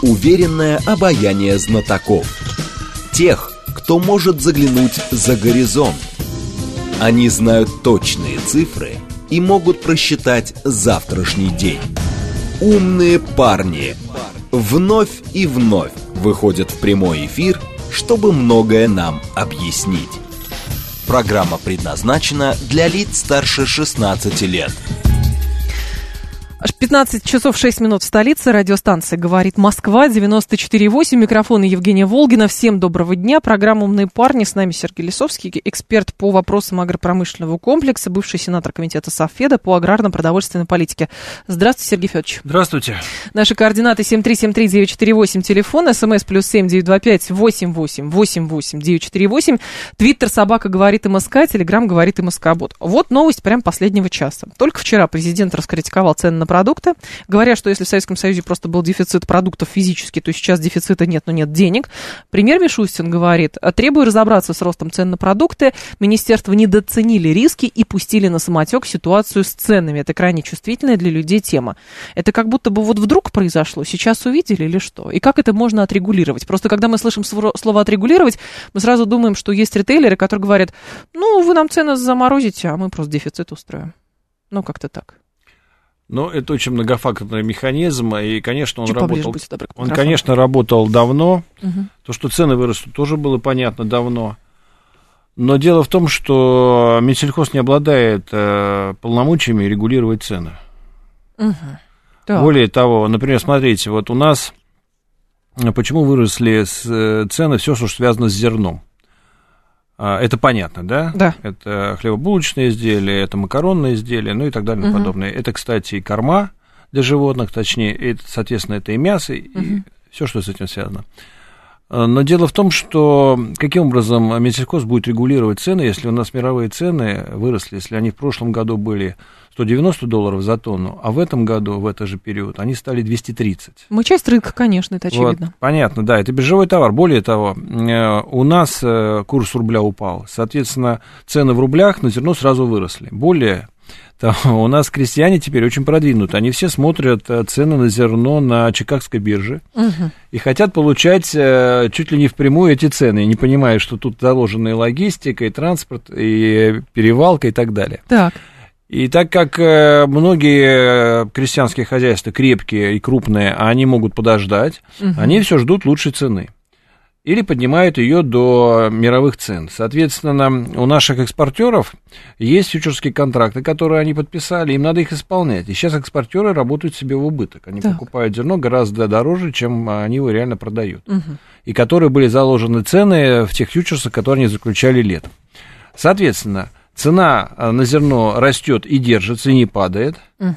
уверенное обаяние знатоков. Тех, кто может заглянуть за горизонт. Они знают точные цифры и могут просчитать завтрашний день. Умные парни вновь и вновь выходят в прямой эфир, чтобы многое нам объяснить. Программа предназначена для лиц старше 16 лет. Аж 15 часов 6 минут в столице. Радиостанция «Говорит Москва», 94,8. Микрофон Евгения Волгина. Всем доброго дня. Программа «Умные парни». С нами Сергей Лисовский, эксперт по вопросам агропромышленного комплекса, бывший сенатор комитета Совфеда по аграрно-продовольственной политике. Здравствуйте, Сергей Федорович. Здравствуйте. Наши координаты 7373948, телефон, смс +7 925 88 88 948, твиттер собака говорит МСК, телеграм говорит МСК-бот. Вот новость прям последнего часа. Только вчера президент раскритиковал цены на продукты, говоря, что если в Советском Союзе просто был дефицит продуктов физически, то сейчас дефицита нет, но нет денег. Премьер Мишустин говорит: требую разобраться с ростом цен на продукты. Министерства недооценили риски и пустили на самотек ситуацию с ценами. Это крайне чувствительная для людей тема. Это как будто бы вот вдруг произошло, сейчас увидели или что? И как это можно отрегулировать? Просто когда мы слышим слово «отрегулировать», мы сразу думаем, что есть ритейлеры, которые говорят: ну, вы нам цены заморозите, а мы просто дефицит устроим. Ну, как-то так. Ну, это очень многофакторный механизм, и, конечно, он добры, конечно, работал давно. Угу. То, что цены вырастут, тоже было понятно давно. Но дело в том, что Минсельхоз не обладает полномочиями регулировать цены. Угу. Более того, например, смотрите, вот у нас почему выросли цены, все, что связано с зерном. Это понятно, да? Да. Это хлебобулочные изделия, это макаронные изделия, ну и так далее и подобное. Это, кстати, и корма для животных, точнее, это, соответственно, это и мясо, и все, что с этим связано. Но дело в том, что каким образом Минсельхоз будет регулировать цены, если у нас мировые цены выросли, если они в прошлом году были $190 за тонну, а в этом году, в этот же период, они стали 230. Мы часть рынка, конечно, это очевидно. Вот, понятно, да, это биржевой товар. Более того, у нас курс рубля упал, соответственно, цены в рублях на зерно сразу выросли. Более того, у нас крестьяне теперь очень продвинуты, они все смотрят цены на зерно на Чикагской бирже и хотят получать чуть ли не впрямую эти цены, не понимая, что тут заложена и логистика, и транспорт, и перевалка, и так далее. Так. И так как многие крестьянские хозяйства крепкие и крупные, а они могут подождать, они все ждут лучшей цены. Или поднимают ее до мировых цен. Соответственно, у наших экспортеров есть фьючерские контракты, которые они подписали, им надо их исполнять. И сейчас экспортеры работают себе в убыток. Они покупают зерно гораздо дороже, чем они его реально продают. И которые были заложены цены в тех фьючерсах, которые они заключали летом. Соответственно, цена на зерно растет и держится, и не падает.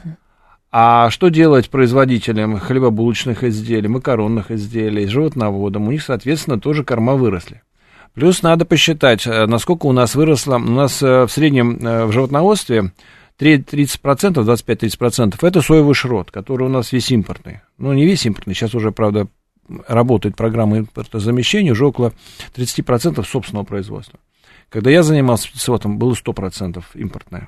А что делать производителям хлебобулочных изделий, макаронных изделий, животноводам? У них, соответственно, тоже корма выросли. Плюс надо посчитать, насколько у нас выросло. У нас в среднем в животноводстве 30%, 25-30% это соевый шрот, который у нас весь импортный. Ну, не весь импортный, сейчас уже, правда, работает программа импортозамещения, уже около 30% собственного производства. Когда я занимался птицеводством, было 100% импортное.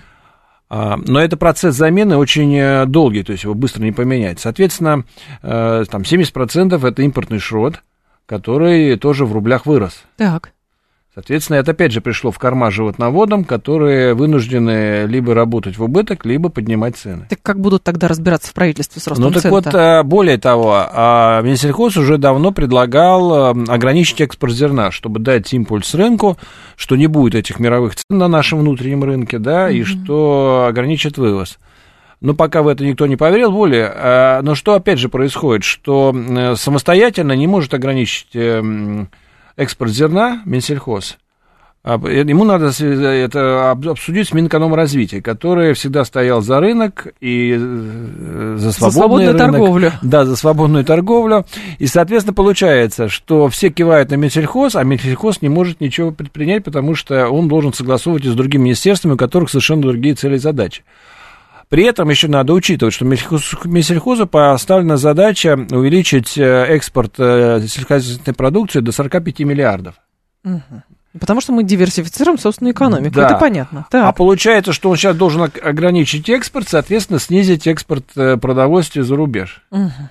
Но это процесс замены очень долгий, то есть его быстро не поменять. Соответственно, там 70% это импортный шрот, который тоже в рублях вырос. Так. Соответственно, это опять же пришло в корма животноводам, которые вынуждены либо работать в убыток, либо поднимать цены. Так как будут тогда разбираться в правительстве с ростом цен? Ну так вот, более того, Минсельхоз уже давно предлагал ограничить экспорт зерна, чтобы дать импульс рынку, что не будет этих мировых цен на нашем внутреннем рынке, да, и что ограничит вывоз. Но пока в это никто не поверил, но что опять же происходит, что самостоятельно не может ограничить экспорт зерна Минсельхоз. Ему надо это обсудить с Минэкономразвития, который всегда стоял за рынок и за свободный рынок, торговлю. Да, за свободную торговлю. И, соответственно, получается, что все кивают на Минсельхоз, а Минсельхоз не может ничего предпринять, потому что он должен согласовывать и с другими министерствами, у которых совершенно другие цели и задачи. При этом еще надо учитывать, что Минсельхозу поставлена задача увеличить экспорт сельскохозяйственной продукции до 45 миллиардов. Потому что мы диверсифицируем собственную экономику, да. Это понятно. Так. А получается, что он сейчас должен ограничить экспорт, соответственно, снизить экспорт продовольствия за рубеж.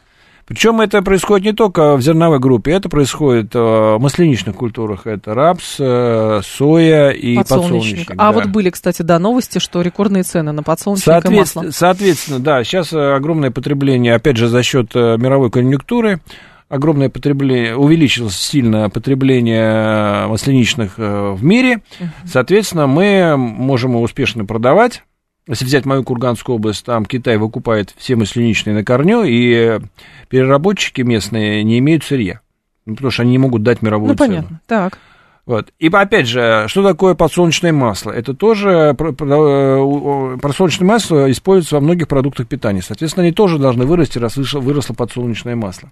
Причем это происходит не только в зерновой группе, это происходит в масляничных культурах. Это рапс, соя и подсолнечник. А вот были, кстати, новости, что рекордные цены на подсолнечник и масло. Соответственно, да, сейчас огромное потребление, опять же, за счет мировой конъюнктуры, огромное потребление, увеличилось сильно потребление масляничных в мире. Соответственно, мы можем его успешно продавать. Если взять мою Курганскую область, там Китай выкупает все масляничные на корню, и переработчики местные не имеют сырья, потому что они не могут дать мировую цену. Понятно, так. Вот. И опять же, что такое подсолнечное масло? Это тоже подсолнечное масло используется во многих продуктах питания. Соответственно, они тоже должны вырасти, раз выросло подсолнечное масло.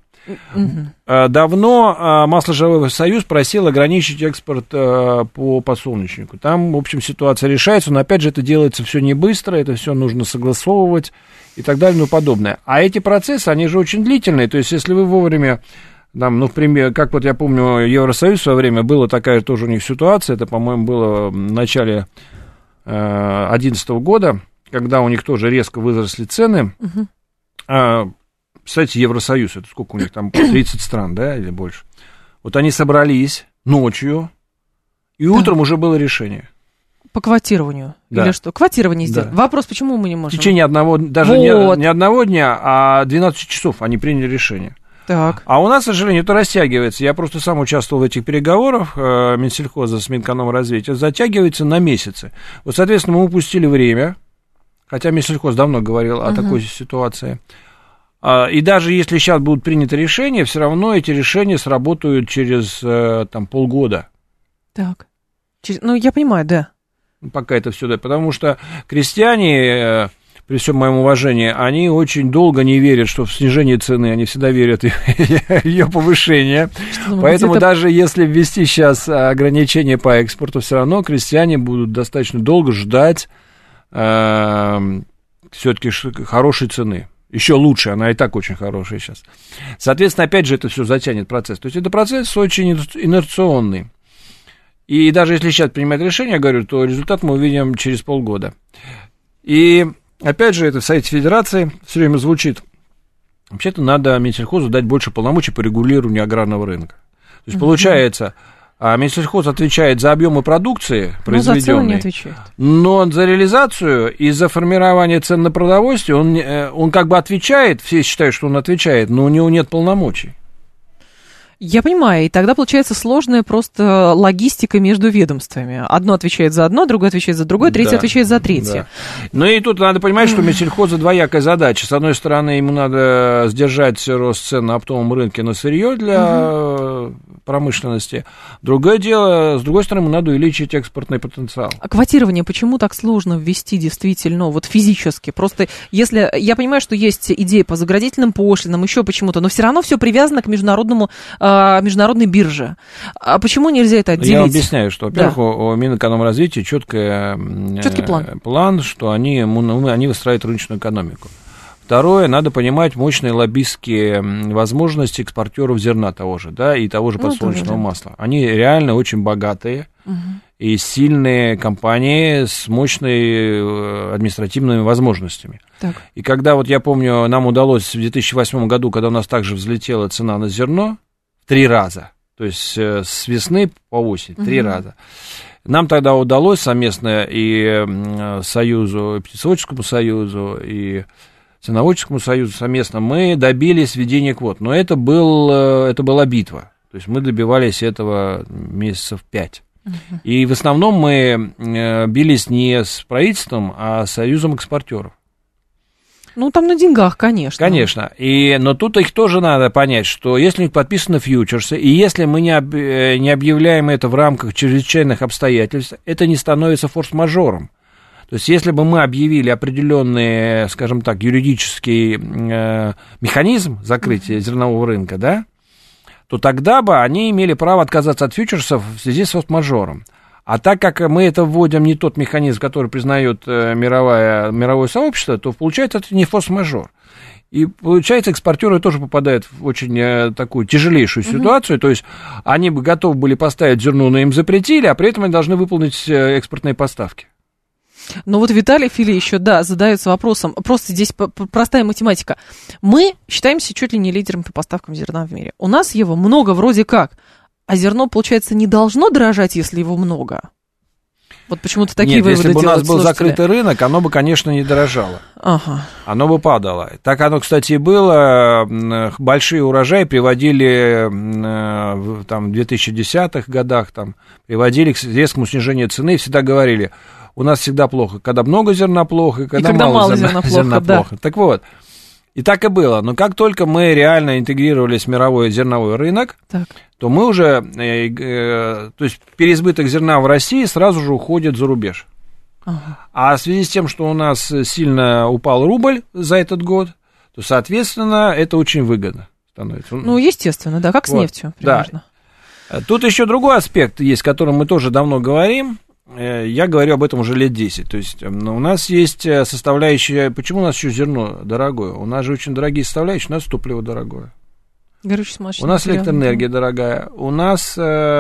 Давно Масложировой союз просил ограничить экспорт по подсолнечнику. Там, в общем, ситуация решается, но опять же это делается все не быстро, это все нужно согласовывать и так далее и тому подобное. А эти процессы, они же очень длительные. То есть, если вы вовремя там, например, как вот я помню, Евросоюз в свое время, была такая тоже у них ситуация, это, по-моему, было в начале 2011 года, когда у них тоже резко выросли цены. Кстати, Евросоюз, это сколько у них там, 30 стран, да, или больше. Вот они собрались ночью, и утром уже было решение. По квотированию? Да. Или что? Квотирование сделать. Да. Вопрос, почему мы не можем? В течение одного, даже не одного дня, а 12 часов они приняли решение. Так. А у нас, к сожалению, это растягивается. Я просто сам участвовал в этих переговорах Минсельхоза с Минэкономразвития. Затягивается на месяцы. Вот, соответственно, мы упустили время, хотя Минсельхоз давно говорил о такой ситуации. И даже если сейчас будут приняты решения, все равно эти решения сработают через там, полгода. Так. Ну, я понимаю, да. Пока это все, да. Потому что крестьяне, при всем моем уважении, они очень долго не верят, что в снижение цены, они всегда верят в ее повышение. Поэтому даже если ввести сейчас ограничения по экспорту, все равно крестьяне будут достаточно долго ждать все-таки хорошей цены. Еще лучше, она и так очень хорошая сейчас. Соответственно, опять же, это все затянет процесс. То есть, это процесс очень инерционный. И даже если сейчас принимать решение, я говорю, то результат мы увидим через полгода. И, опять же, это в Совете Федерации все время звучит. Вообще-то надо Минсельхозу дать больше полномочий по регулированию аграрного рынка. То есть, получается... А Минсельхоз отвечает за объемы продукции произведенной, за цену не отвечает. Но за реализацию и за формирование цен на продовольствие он как бы отвечает, все считают, что он отвечает, но у него нет полномочий. Я понимаю, и тогда получается сложная просто логистика между ведомствами. Одно отвечает за одно, другое отвечает за другое, третье отвечает за третье. Да. Ну и тут надо понимать, что у Минсельхоза двоякая задача. С одной стороны, ему надо сдержать рост цен на оптовом рынке на сырье для промышленности. Другое дело, с другой стороны, ему надо увеличить экспортный потенциал. А квотирование почему так сложно ввести действительно, вот физически? Просто если, я понимаю, что есть идеи по заградительным пошлинам, еще почему-то, но все равно все привязано к международной бирже. А почему нельзя это отделить? Я объясняю, что, во-первых, у Минэкономразвития четкий план, что они выстраивают рыночную экономику. Второе, надо понимать мощные лоббистские возможности экспортеров зерна того же, да, и того же подсолнечного масла. Они реально очень богатые и сильные компании с мощными административными возможностями. Так. И когда, вот я помню, нам удалось в 2008 году, когда у нас также взлетела цена на зерно, 3 раза, то есть с весны по осень, 3 раза. Нам тогда удалось совместно и Союзу, и Птицеводческому союзу, и Свиноводческому союзу совместно мы добились введения квот. Но это была битва. То есть мы добивались этого месяцев 5. И в основном мы бились не с правительством, а с союзом экспортеров. Ну, там на деньгах, конечно. Конечно. Но тут их тоже надо понять, что если у них подписаны фьючерсы, и если мы не объявляем это в рамках чрезвычайных обстоятельств, это не становится форс-мажором. То есть, если бы мы объявили определенный, скажем так, юридический механизм закрытия зернового рынка, да, то тогда бы они имели право отказаться от фьючерсов в связи с форс-мажором. А так как мы это вводим не тот механизм, который признает мировое сообщество, то получается это не форс-мажор. И получается, экспортеры тоже попадают в очень такую тяжелейшую ситуацию, то есть они бы готовы были поставить зерно, но им запретили, а при этом они должны выполнить экспортные поставки. Но вот Виталий Фили еще, задается вопросом. Просто здесь простая математика. Мы считаемся чуть ли не лидером по поставкам зерна в мире. У нас его много вроде как. А зерно, получается, не должно дорожать, если его много. Вот почему-то такие выводы делают. Если бы у нас был закрытый рынок, оно бы, конечно, не дорожало. Ага. Оно бы падало. Так оно, кстати, и было. Большие урожаи приводили в 2010-х годах, приводили к резкому снижению цены. И всегда говорили, у нас всегда плохо. Когда много зерна плохо, и когда мало зерна плохо. Так вот. И так и было. Но как только мы реально интегрировались в мировой зерновой рынок, то мы уже, то есть переизбыток зерна в России сразу же уходит за рубеж. Ага. А в связи с тем, что у нас сильно упал рубль за этот год, то, соответственно, это очень выгодно становится. Ну, естественно, как с нефтью примерно. Да. Тут еще другой аспект есть, о котором мы тоже давно говорим. Я говорю об этом уже лет 10. То есть у нас есть составляющая... Почему у нас еще зерно дорогое? У нас же очень дорогие составляющие. У нас топливо дорогое. У нас электроэнергия дорогая. У нас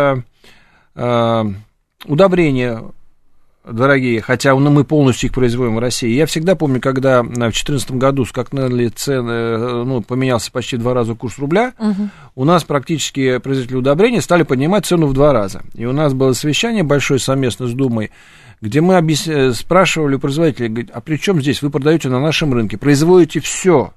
удобрения дорогие, хотя мы полностью их производим в России. Я всегда помню, когда в 2014 году скакнули цены, поменялся почти в 2 раза курс рубля, у нас практически производители удобрений стали поднимать цену в 2 раза. И у нас было совещание большое совместно с Думой, где мы спрашивали у производителей, говорит, а при чем здесь? Вы продаете на нашем рынке, производите все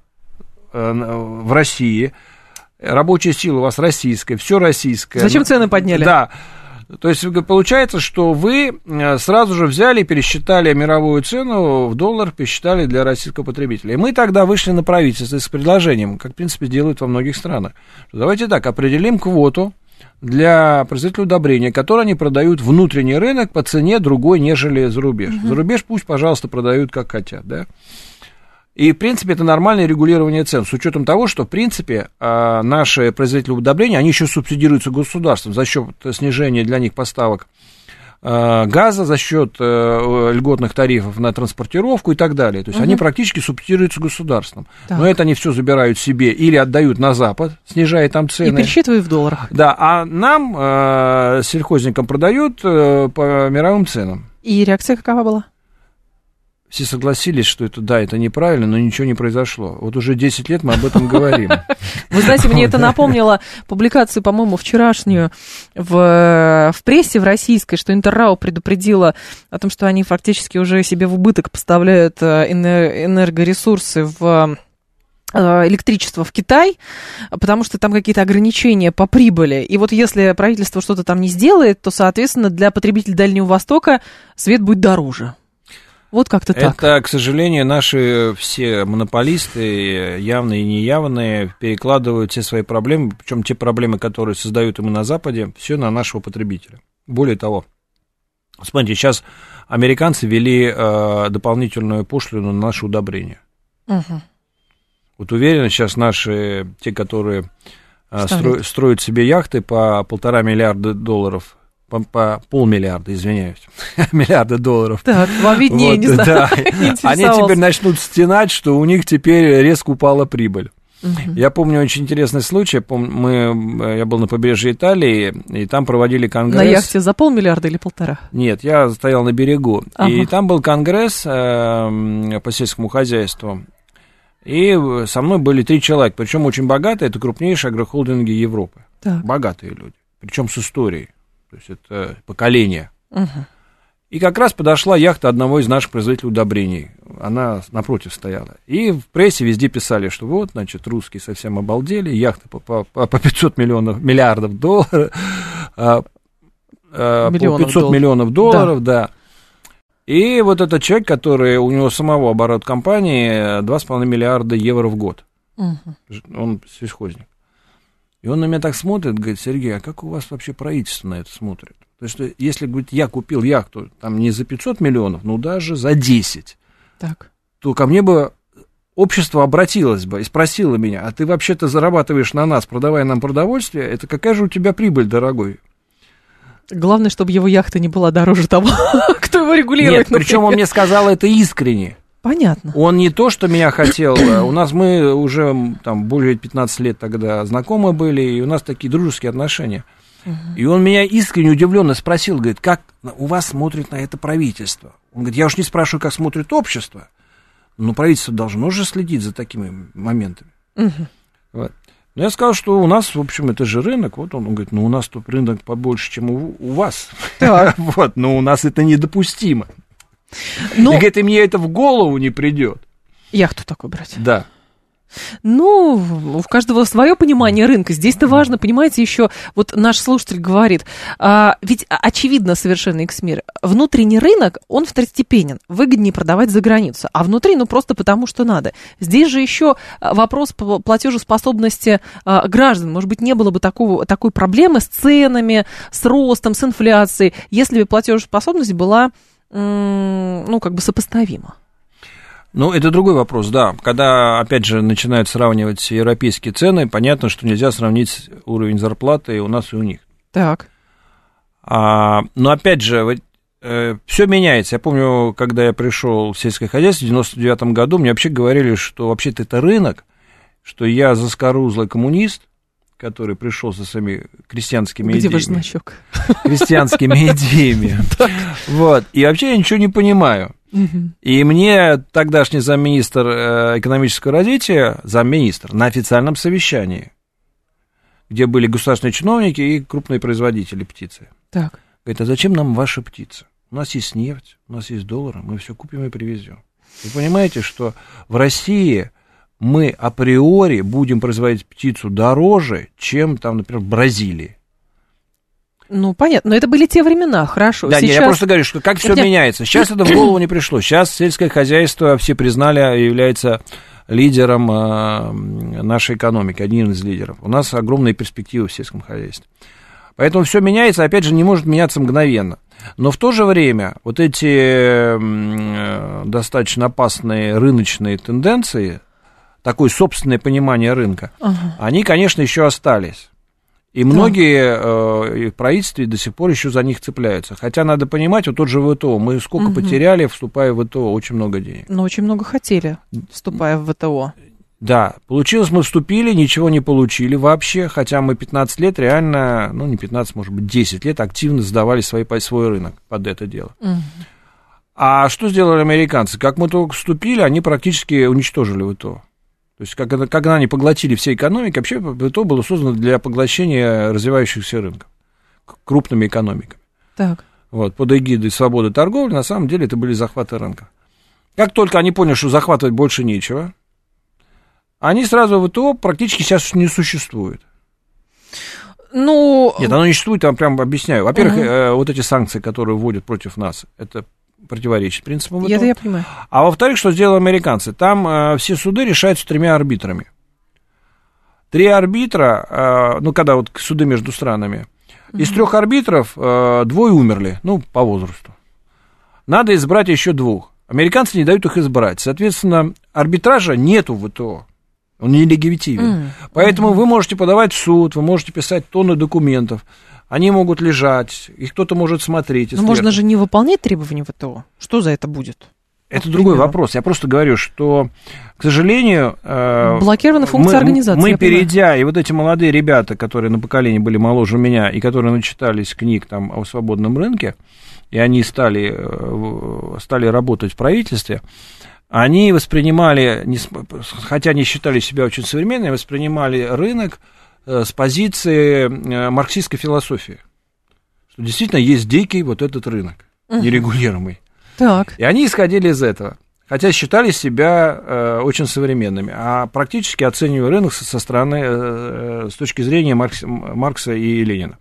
в России, рабочая сила у вас российская, все российское. Зачем цены подняли? Да. То есть получается, что вы сразу же взяли и пересчитали мировую цену в доллар, пересчитали для российского потребителя. И мы тогда вышли на правительство с предложением, как, в принципе, делают во многих странах. Давайте так, определим квоту для производителей удобрения, которые они продают внутренний рынок по цене другой, нежели за рубеж. За рубеж пусть, пожалуйста, продают как хотят, да. И, в принципе, это нормальное регулирование цен, с учетом того, что, в принципе, наши производители удобрений, они еще субсидируются государством за счет снижения для них поставок газа, за счет льготных тарифов на транспортировку и так далее. То есть они практически субсидируются государством. Так. Но это они все забирают себе или отдают на Запад, снижая там цены. И пересчитывают в долларах. Да, а нам, сельхозникам, продают по мировым ценам. И реакция какова была? Все согласились, что это неправильно, но ничего не произошло. Вот уже 10 лет мы об этом говорим. Вы знаете, мне это напомнило публикацию, по-моему, вчерашнюю в прессе, в российской, что Интеррау предупредила о том, что они фактически уже себе в убыток поставляют энергоресурсы в электричество в Китай, потому что там какие-то ограничения по прибыли. И вот если правительство что-то там не сделает, то, соответственно, для потребителей Дальнего Востока свет будет дороже. Вот как-то так. Это, к сожалению, наши все монополисты, явные и неявные, перекладывают все свои проблемы, причем те проблемы, которые создают им на Западе, все на нашего потребителя. Более того, смотрите, сейчас американцы ввели дополнительную пошлину на наши удобрения. Угу. Вот уверен, сейчас наши, те, которые строят себе яхты по $1,5 миллиарда, по $500 миллиона, извиняюсь, миллиарда долларов. Так, вам виднее, вот, не знаю. Да. Они теперь начнут стенать, что у них теперь резко упала прибыль. Я помню очень интересный случай. Я был на побережье Италии, и там проводили конгресс. На яхте за $500 миллиона или 1,5? Нет, я стоял на берегу. Ага. И там был конгресс по сельскому хозяйству. И со мной были 3 человека, причем очень богатые. Это крупнейшие агрохолдинги Европы. Так. Богатые люди, причем с историей. То есть это поколение. Угу. И как раз подошла яхта одного из наших производителей удобрений. Она напротив стояла. И в прессе везде писали, что вот, значит, русские совсем обалдели, яхта по 500 миллиардов долларов, по 500 миллионов долларов, да. И вот этот человек, который, у него самого оборот компании 2,5 миллиарда евро в год. Угу. Он сельхозник. И он на меня так смотрит, говорит: Сергей, а как у вас вообще правительство на это смотрит? Потому что если, говорит, я купил яхту там не за 500 миллионов, ну даже за 10, так. То ко мне бы общество обратилось бы и спросило меня: а ты вообще-то зарабатываешь на нас, продавая нам продовольствие, это какая же у тебя прибыль, дорогой? Главное, чтобы его яхта не была дороже того, кто его регулирует. Нет, причем он мне сказал это искренне. Понятно. Он не то, что меня хотел, мы уже там более 15 лет тогда знакомы были, и у нас такие дружеские отношения. И он меня искренне удивленно спросил, говорит, как у вас смотрит на это правительство? Он говорит, я уж не спрашиваю, как смотрит общество, но правительство должно же следить за такими моментами. Вот. Но я сказал, что у нас, в общем, это же рынок. Вот он говорит, ну у нас тут рынок побольше, чем у вас. Вот, но у нас это недопустимо. И говорит, и мне это в голову не придет. Яхту такой брать. Да. Ну, у каждого свое понимание рынка. Здесь-то важно, понимаете, еще вот наш слушатель говорит, ведь очевидно совершенно, Иксмир, внутренний рынок, он второстепенен, выгоднее продавать за границу, а внутри, ну, просто потому, что надо. Здесь же еще вопрос платежеспособности граждан. Может быть, не было бы такой проблемы с ценами, с ростом, с инфляцией, если бы платежеспособность была, ну, как бы сопоставима. Ну, это другой вопрос, да. Когда, опять же, начинают сравнивать европейские цены, понятно, что нельзя сравнить уровень зарплаты у нас и у них. Так. Но, опять же, все меняется. Я помню, когда я пришел в сельское хозяйство в 99 году, мне вообще говорили, что вообще-то это рынок, что я заскорузлый коммунист, который пришел со своими крестьянскими идеями. Где ваш значок? Крестьянскими идеями. Вот. И вообще я ничего не понимаю. И мне тогдашний замминистра экономического развития, замминистр, на официальном совещании, где были государственные чиновники и крупные производители птицы, так. говорит, а зачем нам ваша птица? У нас есть нефть, у нас есть доллары, мы все купим и привезем. Вы понимаете, что в России мы априори будем производить птицу дороже, чем там, например, в Бразилии. Ну, понятно, но это были те времена, хорошо. Да, сейчас... я просто говорю, что как все меняется. Сейчас это в голову не пришло. Сейчас сельское хозяйство, все признали, является лидером нашей экономики, одним из лидеров. У нас огромные перспективы в сельском хозяйстве. Поэтому все меняется, опять же, не может меняться мгновенно. Но в то же время вот эти достаточно опасные рыночные тенденции, такое собственное понимание рынка, они, конечно, еще остались. И многие в правительстве до сих пор еще за них цепляются. Хотя надо понимать, вот тот же ВТО, мы сколько потеряли, вступая в ВТО, очень много денег. Но очень много хотели, вступая в ВТО. Да, получилось, мы вступили, ничего не получили вообще, хотя мы 15 лет реально, ну не 15, может быть, 10 лет активно сдавали свой рынок под это дело. А что сделали американцы? Как мы только вступили, они практически уничтожили ВТО. То есть, когда они поглотили все экономики, вообще ВТО было создано для поглощения развивающихся рынков крупными экономиками. Так. Вот, под эгидой свободы торговли, на самом деле, это были захваты рынка. Как только они поняли, что захватывать больше нечего, они сразу ВТО практически сейчас не существует. Ну... Нет, оно не существует, я вам прям объясняю. Во-первых, вот эти санкции, которые вводят против нас, это противоречит принципам ВТО. Это я понимаю. А во-вторых, что сделали американцы? Там все суды решаются 3 арбитрами. 3 арбитра, ну, когда вот суды между странами, из 3 арбитров 2 умерли, ну, по возрасту. Надо избрать еще 2. Американцы не дают их избрать. Соответственно, арбитража нету в ВТО. Он нелегитимен. Поэтому вы можете подавать в суд, вы можете писать тонны документов. Они могут лежать, их кто-то может смотреть. Но можно же не выполнять требования ВТО. Что за это будет? Это другой вопрос. Я просто говорю, что, к сожалению... Блокирована функция организации. Мы перейдя, и вот эти молодые ребята, которые на поколении были моложе меня, и которые начитались книг там о свободном рынке, и они стали работать в правительстве, они воспринимали, хотя они считали себя очень современными, воспринимали рынок с позиции марксистской философии. Что действительно есть дикий вот этот рынок, нерегулируемый. Так. И они исходили из этого, хотя считали себя очень современными, а практически оценивали рынок со стороны, с точки зрения Маркса и Ленина.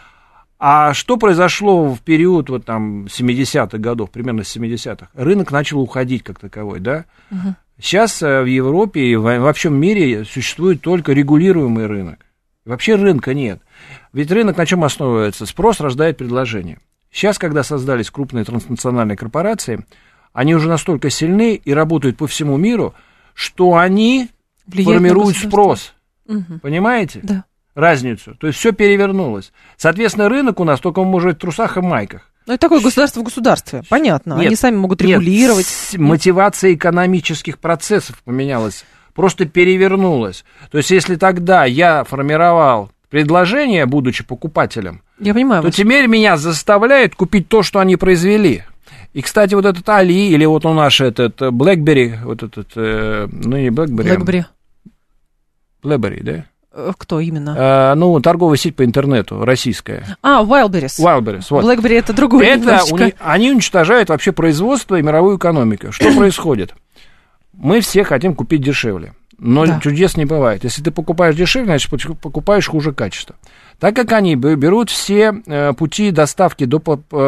А что произошло в период вот там 70-х годов, примерно с 70-х? Рынок начал уходить как таковой, да? Сейчас в Европе и во всем мире существует только регулируемый рынок. Вообще рынка нет. Ведь рынок на чем основывается? Спрос рождает предложение. Сейчас, когда создались крупные транснациональные корпорации, они уже настолько сильны и работают по всему миру, что они формируют спрос. Понимаете? Да. Разницу. То есть все перевернулось. Соответственно, рынок у нас только может в трусах и майках. Ну, это такое государство в государстве, понятно. Нет, они сами могут регулировать. Мотивация экономических процессов поменялась, просто перевернулась. То есть, если тогда я формировал предложение, будучи покупателем, я понимаю, то теперь меня заставляют купить то, что они произвели. И, кстати, вот этот Али, или вот у нас этот BlackBerry, вот этот, ну не BlackBerry. BlackBerry, да? Кто именно? Ну, торговая сеть по интернету, российская. Wildberries. Wildberries, вот. BlackBerry это другое немножечко. Они уничтожают вообще производство и мировую экономику. Что происходит? Мы все хотим купить дешевле, но чудес не бывает. Если ты покупаешь дешевле, значит, покупаешь хуже качества. Так как они берут все пути доставки до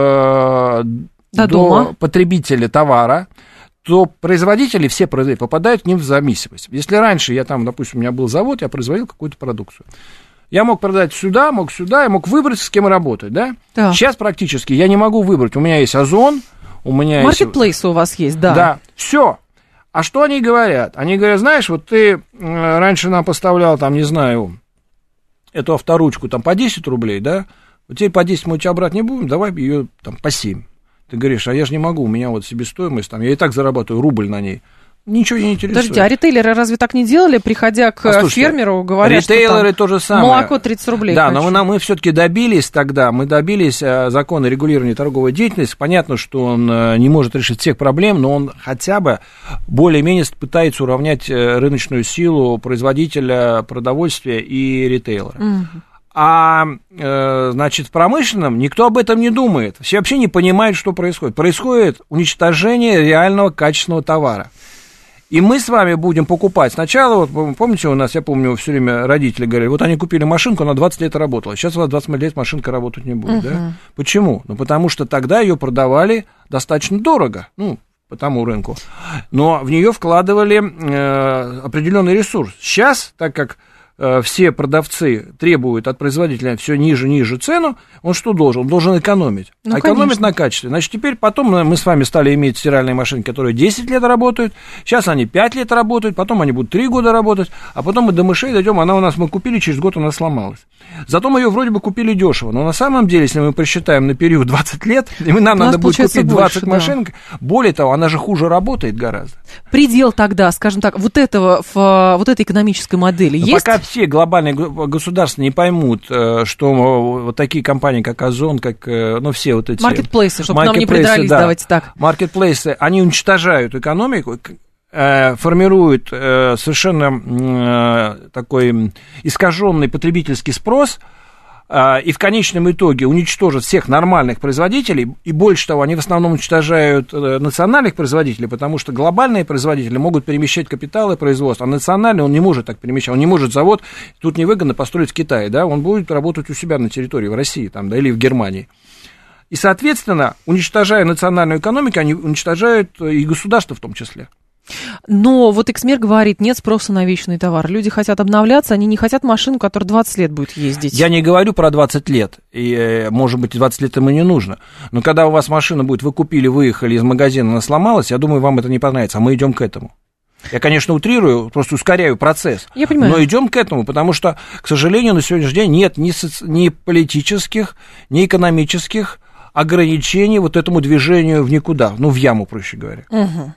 потребителя товара, то производители, все попадают к ним в зависимость. Если раньше я там, допустим, у меня был завод, я производил какую-то продукцию. Я мог продать сюда, я мог выбрать, с кем работать, да? Сейчас практически я не могу выбрать. У меня есть Озон, у меня есть... Маркетплейсы у вас есть, да. Да, все. А что они говорят? Они говорят, знаешь, вот ты раньше нам поставлял, там, не знаю, эту авторучку там по 10 рублей, да? Вот теперь по 10 мы у тебя брать не будем, давай ее там по 7. Ты говоришь, а я же не могу, у меня вот себестоимость, там, я и так зарабатываю рубль на ней. Ничего не интересует. Подождите, а ритейлеры разве так не делали? Приходя к фермеру, говорят, ритейлеры что то же самое. Молоко 30 рублей. Да, хочу. Но мы все-таки добились закона регулирования торговой деятельности. Понятно, что он не может решить всех проблем, но он хотя бы более-менее пытается уравнять рыночную силу производителя продовольствия и ритейлера. Значит, в промышленном никто об этом не думает. Все вообще не понимают, что происходит. Происходит уничтожение реального качественного товара. И мы с вами будем покупать. Сначала, вот, помните, у нас, я помню, все время родители говорили, вот они купили машинку, она 20 лет работала. Сейчас у вас 20 лет машинка работать не будет. Да? Почему? Ну, потому что тогда ее продавали достаточно дорого. Ну, по тому рынку. Но в нее вкладывали определенный ресурс. Сейчас, так как все продавцы требуют от производителя все ниже и ниже цену, он что должен? Он должен экономить. Ну, экономить на качестве. Значит, теперь потом мы с вами стали иметь стиральные машинки, которые 10 лет работают, сейчас они 5 лет работают, потом они будут 3 года работать, а потом мы до мышей дойдем, мы купили, через год она сломалась. Зато мы ее вроде бы купили дешево, но на самом деле, если мы посчитаем на период 20 лет, нам надо будет купить 20 машинок, более того, она же хуже работает гораздо. Предел тогда, скажем так, вот этой экономической модели есть? Пока все глобальные государства не поймут, что вот такие компании, как Озон, как, ну, все вот эти... Маркетплейсы, чтобы нам не придрались, да, давайте так. Маркетплейсы, они уничтожают экономику, формируют совершенно такой искаженный потребительский спрос, и в конечном итоге уничтожат всех нормальных производителей, и больше того, они в основном уничтожают национальных производителей, потому что глобальные производители могут перемещать капитал и производство, а национальный он не может так перемещать, он не может завод, тут невыгодно построить в Китае, да, он будет работать у себя на территории, в России там, да, или в Германии. И, соответственно, уничтожая национальную экономику, они уничтожают и государство в том числе. Но вот Эксмер говорит, нет спроса на вечный товар. Люди хотят обновляться, они не хотят машину, которая 20 лет будет ездить. Я не говорю про 20 лет, и, может быть, 20 лет ему не нужно. Но когда у вас машина будет, вы купили, выехали из магазина, она сломалась, я думаю, вам это не понравится, а мы идем к этому. Я, конечно, утрирую, просто ускоряю процесс. Я понимаю. Но идем к этому, потому что, к сожалению, на сегодняшний день нет ни политических, ни экономических ограничений вот этому движению в никуда, ну, в яму, проще говоря. Угу.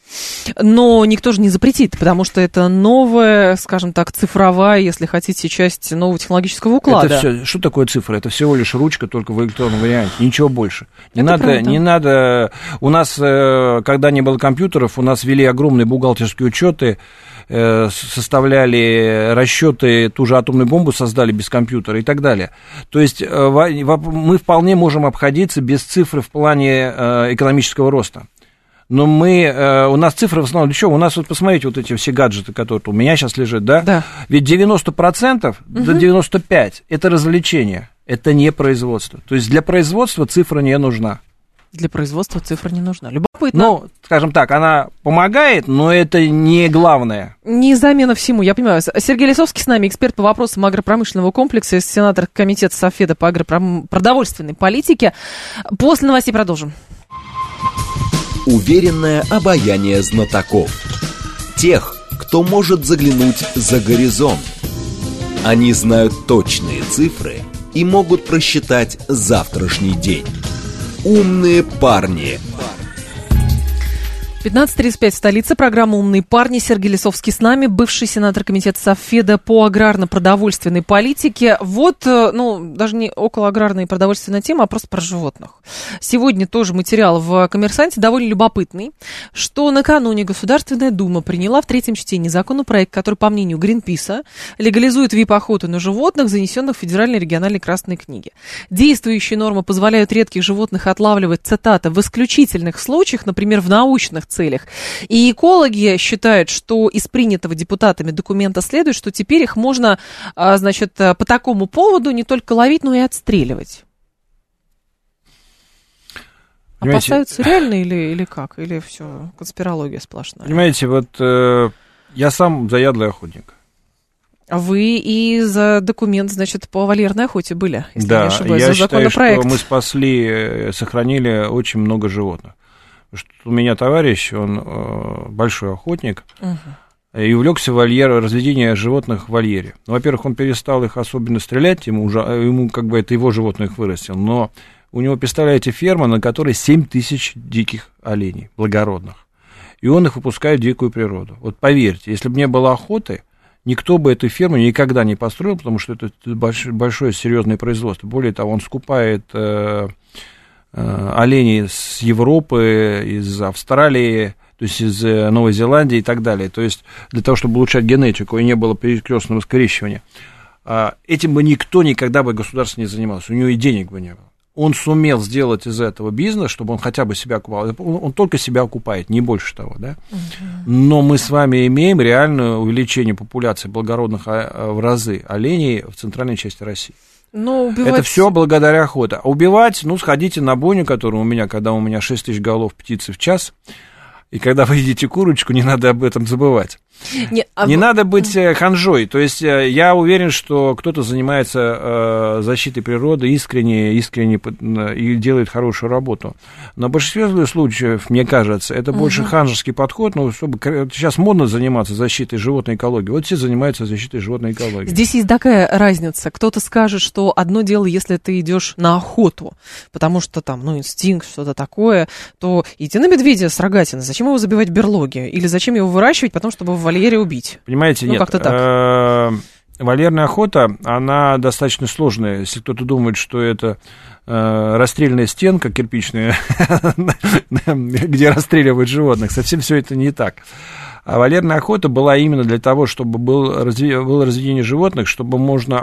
Но никто же не запретит, потому что это новая, скажем так, цифровая, если хотите, часть нового технологического уклада. Это все, что такое цифра? Это всего лишь ручка, только в электронном варианте, ничего больше. Не надо. У нас, когда не было компьютеров, у нас вели огромные бухгалтерские учеты, составляли расчеты, ту же атомную бомбу создали без компьютера и так далее. То есть мы вполне можем обходиться без цифры в плане экономического роста. Но у нас цифры в основном для чего? У нас, вот посмотрите, вот эти все гаджеты, которые у меня сейчас лежат, да? Да. Ведь 90% до 95% это развлечение, это не производство. То есть для производства цифра не нужна. Для производства цифра не нужна. Любопытно. Ну, скажем так, она помогает, но это не главное. Не замена всему, я понимаю. Сергей Лисовский с нами, эксперт по вопросам агропромышленного комплекса, сенатор комитета Совфеда по продовольственной политике. После новостей продолжим. Уверенное обаяние знатоков. Тех, кто может заглянуть за горизонт. Они знают точные цифры и могут просчитать завтрашний день. Умные парни. 15:35 в столице. Программа «Умные парни». Сергей Лисовский с нами, бывший сенатор комитета Совфеда по аграрно-продовольственной политике. Вот, даже не около аграрной и продовольственной темы, а просто про животных. Сегодня тоже материал в «Коммерсанте» довольно любопытный, что накануне Государственная Дума приняла в третьем чтении законопроект, который, по мнению Гринписа, легализует охоту на животных, занесенных в Федеральной региональной красной книге. Действующие нормы позволяют редких животных отлавливать, цитата, в исключительных случаях, например, в научных целях. И экологи считают, что из принятого депутатами документа следует, что теперь их можно, по такому поводу не только ловить, но и отстреливать. Понимаете, опасаются реально или как? Или все конспирология сплошная? Понимаете, я сам заядлый охотник. А вы и за документ, по вольерной охоте были, если да, не ошибаюсь, я за законопроект. считаю, что мы сохранили очень много животных. У меня товарищ, он большой охотник, и увлекся разведением животных в вольере. Во-первых, он перестал их особенно стрелять, ему это его животных вырастил, но у него, представляете, ферма, на которой 7 тысяч диких оленей, благородных, и он их выпускает в дикую природу. Вот поверьте, если бы не было охоты, никто бы эту ферму никогда не построил, потому что это большое серьезное производство. Более того, он скупает оленей с Европы, из Австралии, то есть из Новой Зеландии и так далее. То есть для того, чтобы улучшать генетику и не было перекрестного скрещивания. Этим бы никто никогда бы государство не занимался, у него и денег бы не было. Он сумел сделать из этого бизнес, чтобы он хотя бы себя окупал. Он только себя окупает, не больше того, да? Но мы с вами имеем реальное увеличение популяции благородных в разы оленей в центральной части России. Это все благодаря охоте. А убивать, сходите на бойню, которая когда у меня 6 тысяч голов птицы в час, и когда вы едите курочку, не надо об этом забывать. Не надо быть ханжой. То есть я уверен, что кто-то занимается защитой природы искренне и делает хорошую работу. Но в большинстве случаев, мне кажется, это больше ханжеский подход. Чтобы сейчас модно заниматься защитой животной экологии. Вот все занимаются защитой животной экологии. Здесь есть такая разница. Кто-то скажет, что одно дело, если ты идешь на охоту, потому что там, инстинкт, что-то такое, то иди на медведя с рогатиной. Зачем его забивать в берлоге? Или зачем его выращивать, потом, чтобы в вольере убить? Понимаете, нет. Как-то так. Вольерная охота, она достаточно сложная. Если кто-то думает, что это расстрельная стенка кирпичная, где расстреливают животных, совсем все это не так. А вольерная охота была именно для того, чтобы было разведение животных, чтобы можно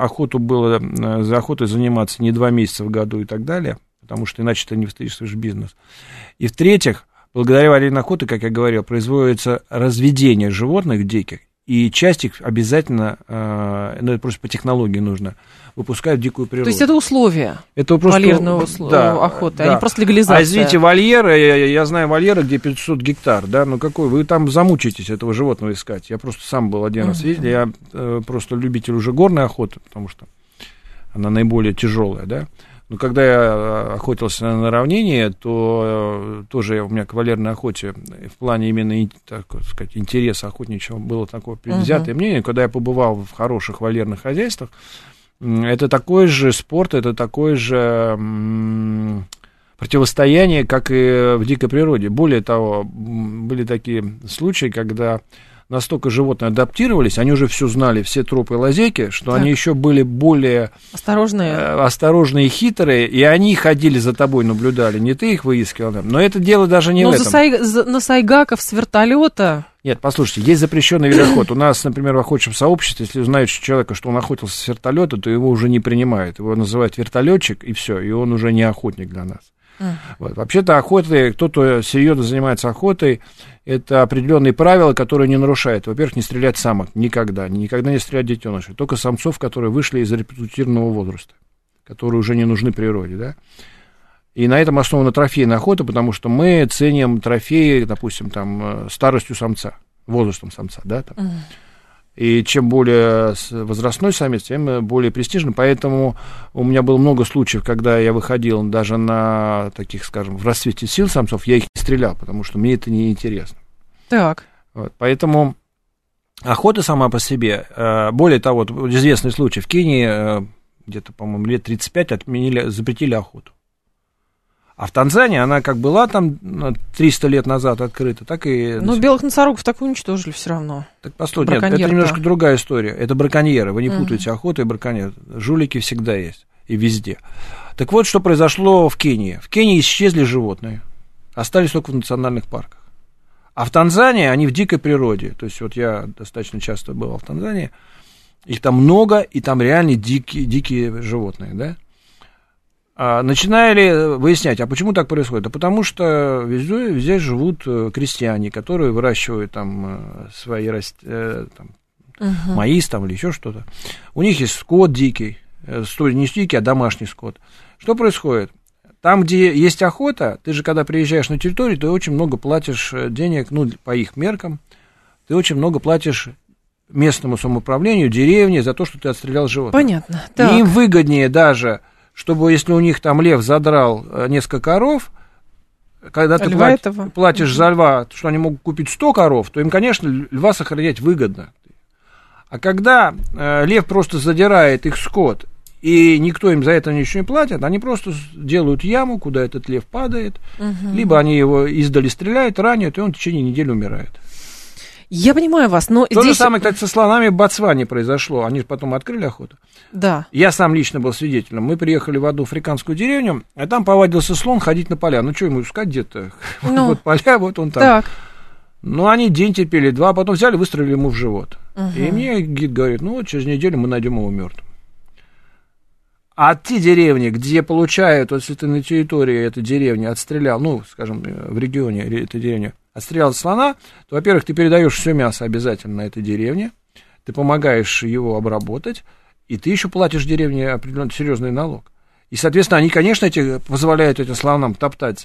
за охотой заниматься не 2 месяца в году и так далее, потому что иначе ты не встретишь бизнес. И в-третьих, благодаря вольерной охоте, как я говорил, производится разведение животных диких, и часть их обязательно, это просто по технологии нужно, выпускают в дикую природу. То есть это условия вольерной охоты, а не просто легализация. А извините, вольеры, я знаю вольеры, где 500 гектар, да, вы там замучаетесь этого животного искать. Я просто сам был один раз видел, я просто любитель уже горной охоты, потому что она наиболее тяжелая, да. Но когда я охотился на равнине, то тоже у меня к вольерной охоте в плане именно, так сказать, интереса охотничьего было такое предвзятое мнение. Когда я побывал в хороших вольерных хозяйствах, это такой же спорт, это такое же противостояние, как и в дикой природе. Более того, были такие случаи, когда настолько животные адаптировались, они уже все знали, все тропы и лазейки, что они еще были более осторожные и хитрые, и они ходили за тобой, наблюдали, не ты их выискивал. Но это дело даже не в этом. На сайгаков с вертолета. Нет, послушайте, есть запрещенный вид охоты. У нас, например, в охотничьем сообществе, если узнают человека, что он охотился с вертолета, то его уже не принимают. Его называют вертолетчик, и все, и он уже не охотник для нас. Вот. Вообще-то охотой, кто-то серьезно занимается охотой, это определенные правила, которые не нарушают. Во-первых, не стрелять самок никогда не стрелять детенышей, только самцов, которые вышли из репродуктивного возраста, которые уже не нужны природе, да. И на этом основана трофейная охота, потому что мы ценим трофеи, допустим, там, старостью самца, возрастом самца, да, там. И чем более возрастной самец, тем более престижный. Поэтому у меня было много случаев, когда я выходил даже на таких, скажем, в расцвете сил самцов, я их не стрелял, потому что мне это не интересно. Так. Вот, поэтому охота сама по себе, более того, вот известный случай, в Кении где-то, по-моему, лет 35 запретили охоту. А в Танзании она как была там 300 лет назад открыта, так и... Ну, белых носорогов так уничтожили все равно. Так, постой, нет, это немножко другая история. Это браконьеры, вы не путаете охоту и браконьеры. Жулики всегда есть и везде. Так вот, что произошло в Кении. В Кении исчезли животные, остались только в национальных парках. А в Танзании они в дикой природе. То есть вот я достаточно часто бывал в Танзании, их там много, и там реально дикие животные, да? Начинали выяснять, а почему так происходит? А потому что везде живут крестьяне, которые выращивают там свои маис там, или еще что-то. У них есть скот дикий, не дикий, а домашний скот. Что происходит? Там, где есть охота, ты же, когда приезжаешь на территорию, ты очень много платишь денег, ну, по их меркам, ты очень много платишь местному самоуправлению, деревне за то, что ты отстрелял животных. Понятно. Так. И им выгоднее даже, чтобы, если у них там лев задрал несколько коров, когда ты платишь за льва, что они могут купить 100 коров, то им, конечно, льва сохранять выгодно. А когда лев просто задирает их скот, и никто им за это ничего не платит, они просто делают яму, куда этот лев падает, либо они его издали стреляют, ранят, и он в течение недели умирает. Я понимаю вас, но То здесь... же самое, кстати, со слонами в Ботсване произошло. Они же потом открыли охоту. Да. Я сам лично был свидетелем. Мы приехали в одну африканскую деревню, а там повадился слон ходить на поля. Ну, что ему искать где-то? Ну, вот поля, вот он там. Так. Ну, они день терпели, два, потом взяли, выстрелили ему в живот. И мне гид говорит, ну, вот через неделю мы найдем его мертвым. А те деревни, где получают, вот если ты на территории этой деревни отстрелял, ну, скажем, в регионе этой деревни, отстрелял слона, то, во-первых, ты передаешь все мясо обязательно на этой деревне, ты помогаешь его обработать, и ты еще платишь деревне определенный серьезный налог. И, соответственно, они, конечно, позволяют этим слонам топтать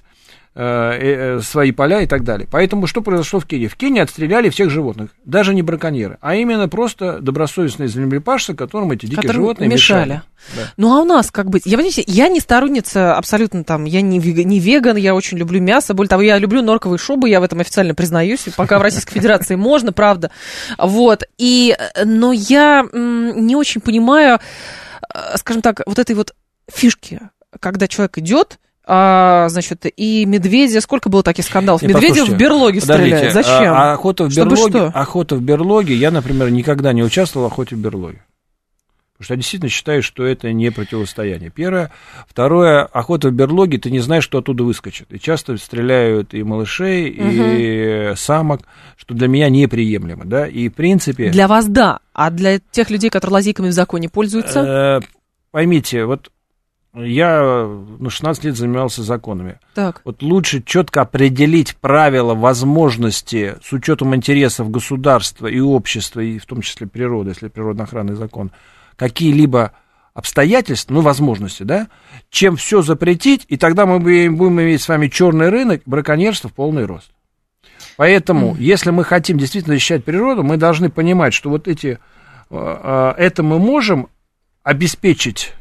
свои поля и так далее. Поэтому что произошло в Кении? В Кении отстреляли всех животных, даже не браконьеры, а именно просто добросовестные землепашцы, которым эти дикие животные мешали. Да. Ну, а у нас как быть? Я не сторонница абсолютно там, я не веган, я очень люблю мясо, более того, я люблю норковые шубы, я в этом официально признаюсь, пока в Российской Федерации можно, правда. Вот, но я не очень понимаю, скажем так, вот этой вот фишки, когда человек идет, значит, и медведя, сколько было таких скандалов? Медведя в берлоге стреляют. Зачем? Охота в берлоге, я, например, никогда не участвовал в охоте в берлоге. Потому что я действительно считаю, что это не противостояние. Первое. Второе, охота в берлоге, ты не знаешь, что оттуда выскочит. И часто стреляют и малышей, и самок, что для меня неприемлемо. Да? И в принципе... Для вас да, а для тех людей, которые лазейками в законе пользуются? Поймите, вот я 16 лет занимался законами. Так. Вот лучше четко определить правила, возможности с учетом интересов государства и общества, и в том числе природы, если природоохранный закон, какие-либо обстоятельства, возможности, да, чем все запретить, и тогда мы будем иметь с вами черный рынок, браконьерство в полный рост. Поэтому, если мы хотим действительно защищать природу, мы должны понимать, что вот это мы можем обеспечить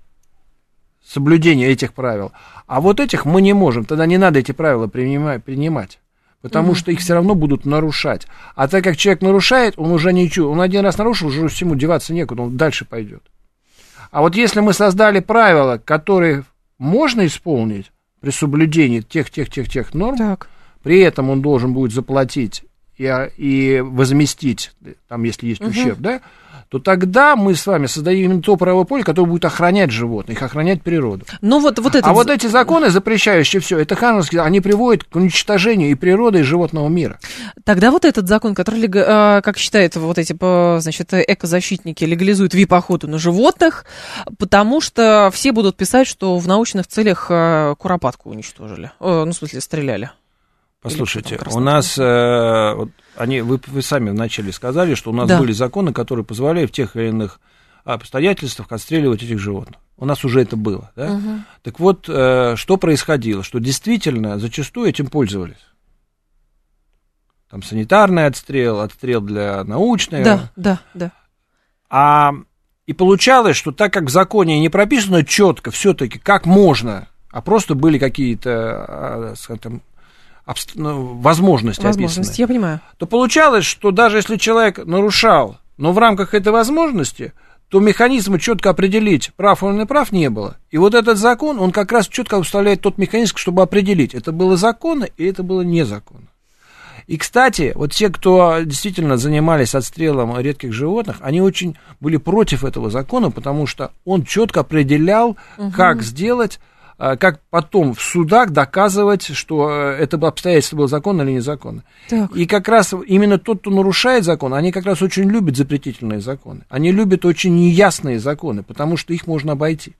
соблюдение этих правил, а вот этих мы не можем, тогда не надо эти правила принимать, потому что их все равно будут нарушать. А так как человек нарушает, он уже ничего, он один раз нарушил, уже всему деваться некуда, он дальше пойдет. А вот если мы создали правила, которые можно исполнить при соблюдении тех норм, так. При этом он должен будет заплатить и возместить, там, если есть ущерб, да, то тогда мы с вами создаем именно то правовое поле, которое будет охранять животных, охранять природу. Ну, вот это... А вот эти законы, запрещающие все, это ханжеские, они приводят к уничтожению и природы, и животного мира. Тогда вот этот закон, который, как считают вот эти, значит, экозащитники, легализует вип-охоту на животных, потому что все будут писать, что в научных целях куропатку уничтожили, в смысле, стреляли. Послушайте, у нас, вы сами вначале сказали, что у нас были законы, которые позволяли в тех или иных обстоятельствах отстреливать этих животных. У нас уже это было, да? Угу. Так вот, что происходило? Что действительно зачастую этим пользовались. Там санитарный отстрел для научной. Да. И получалось, что так как в законе не прописано четко все-таки, как можно, а просто были какие-то, скажем, возможности описаны, я понимаю. То получалось, что даже если человек нарушал, но в рамках этой возможности, то механизма четко определить, прав он или прав, не было. И вот этот закон, он как раз четко устанавливает тот механизм, чтобы определить, это было законно и это было незаконно. И, кстати, вот те, кто действительно занимались отстрелом редких животных, они очень были против этого закона, потому что он четко определял, как сделать, как потом в судах доказывать, что это обстоятельство было законно или незаконно. Так. И как раз именно тот, кто нарушает закон, они как раз очень любят запретительные законы. Они любят очень неясные законы, потому что их можно обойти.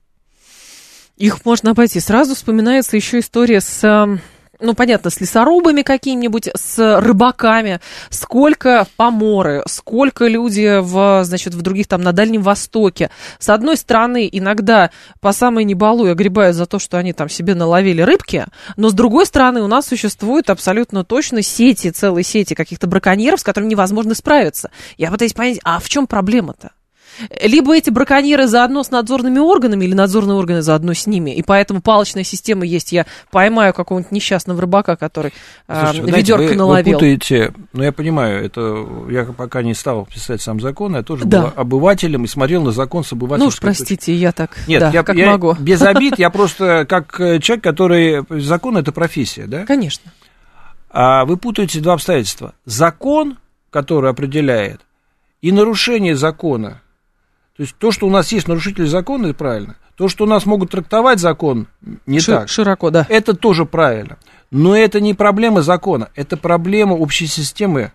Их можно обойти. Сразу вспоминается еще история с... Ну, понятно, с лесорубами какими-нибудь, с рыбаками, сколько поморы, сколько люди в других там на Дальнем Востоке. С одной стороны, иногда по самой не балуй огребают за то, что они там себе наловили рыбки, но с другой стороны, у нас существуют абсолютно точно сети, целые сети каких-то браконьеров, с которыми невозможно справиться. Я пытаюсь понять, а в чем проблема-то? Либо эти браконьеры заодно с надзорными органами, или надзорные органы заодно с ними, и поэтому палочная система есть. Я поймаю какого-нибудь несчастного рыбака, который ведерко наловил. Вы путаете, я понимаю, это я пока не стал писать сам закон, я тоже был обывателем и смотрел на закон с обывательской. Ну уж простите, я так, нет, я могу. Без обид, я просто как человек, который... Закон — это профессия, да? Конечно. А вы путаете два обстоятельства. Закон, который определяет, и нарушение закона. То есть то, что у нас есть нарушители закона, это правильно. То, что у нас могут трактовать закон не так. Широко, да. Это тоже правильно. Но это не проблема закона, это проблема общей системы,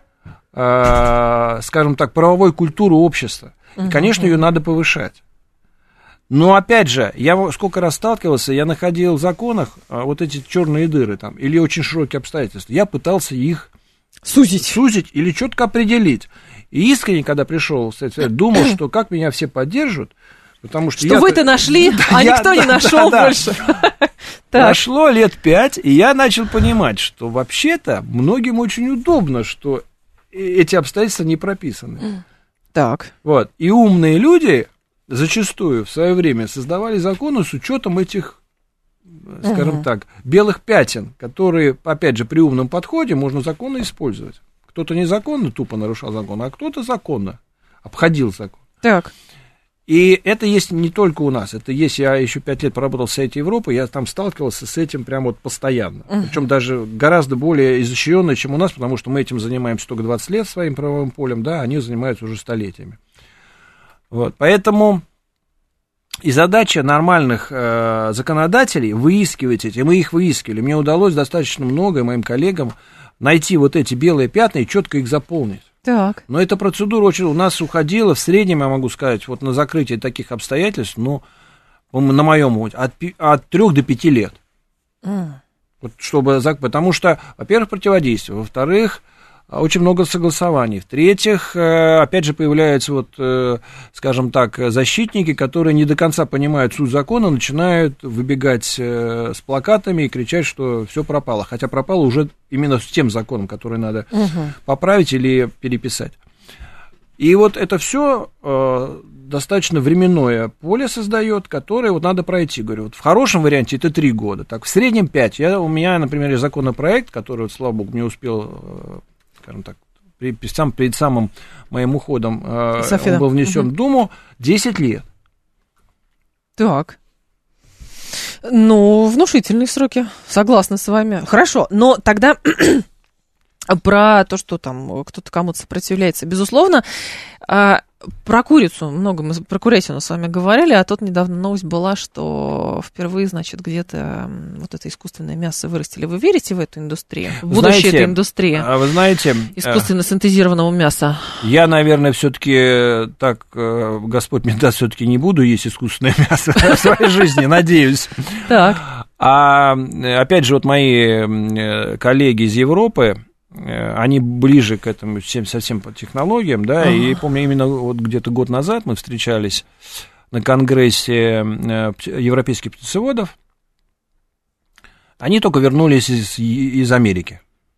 скажем так, правовой культуры общества. И, конечно, ее надо повышать. Но, опять же, я сколько раз сталкивался, я находил в законах вот эти черные дыры там, или очень широкие обстоятельства. Я пытался их сузить или четко определить. И искренне, когда пришел, кстати, думал, что как меня все поддержат, потому что... Что вы-то нашли, никто не нашел больше. Прошло лет 5, и я начал понимать, что вообще-то многим очень удобно, что эти обстоятельства не прописаны. Так. Вот. И умные люди зачастую в свое время создавали законы с учетом этих, скажем так, белых пятен, которые, опять же, при умном подходе можно законно использовать. Кто-то незаконно тупо нарушал закон, а кто-то законно обходил закон. Так. И это есть не только у нас, это есть, я еще 5 лет поработал в Совете Европы, я там сталкивался с этим прямо вот постоянно. Причем даже гораздо более изощренно, чем у нас, потому что мы этим занимаемся только 20 лет своим правовым полем, да, они занимаются уже столетиями. Вот, поэтому и задача нормальных законодателей выискивать эти, мы их выискивали. Мне удалось достаточно много, и моим коллегам, найти вот эти белые пятна и четко их заполнить. Так. Но эта процедура очень у нас уходила в среднем, я могу сказать, вот на закрытие таких обстоятельств, ну, на моем опыте, от 3 до 5 лет. Вот, чтобы, потому что, во-первых, противодействие, во-вторых, очень много согласований. В-третьих, опять же, появляются, вот, скажем так, защитники, которые не до конца понимают суть закона, начинают выбегать с плакатами и кричать, что все пропало. Хотя пропало уже именно с тем законом, который надо поправить или переписать. И вот это все достаточно временное поле создает, которое вот надо пройти. Говорю, вот в хорошем варианте это 3 года, так в среднем 5. У меня, например, есть законопроект, который, вот, слава богу, не успел, скажем так, перед самым моим уходом он был внесен в Думу, 10 лет. Так. Ну, внушительные сроки, согласна с вами. Хорошо, но тогда про то, что там кто-то кому-то сопротивляется, безусловно, про курицу много, мы про курятину с вами говорили, а тут недавно новость была, что впервые, значит, где-то вот это искусственное мясо вырастили. Вы верите в эту индустрию? В будущее этой индустрии? Вы знаете... Искусственно синтезированного мяса. Я, наверное, все-таки так, Господь мне даст, все-таки не буду есть искусственное мясо в своей жизни, надеюсь. Так. А, опять же, вот мои коллеги из Европы, они ближе к этому совсем по технологиям, да, и помню, именно вот где-то год назад мы встречались на конгрессе европейских птицеводов, они только вернулись из Америки.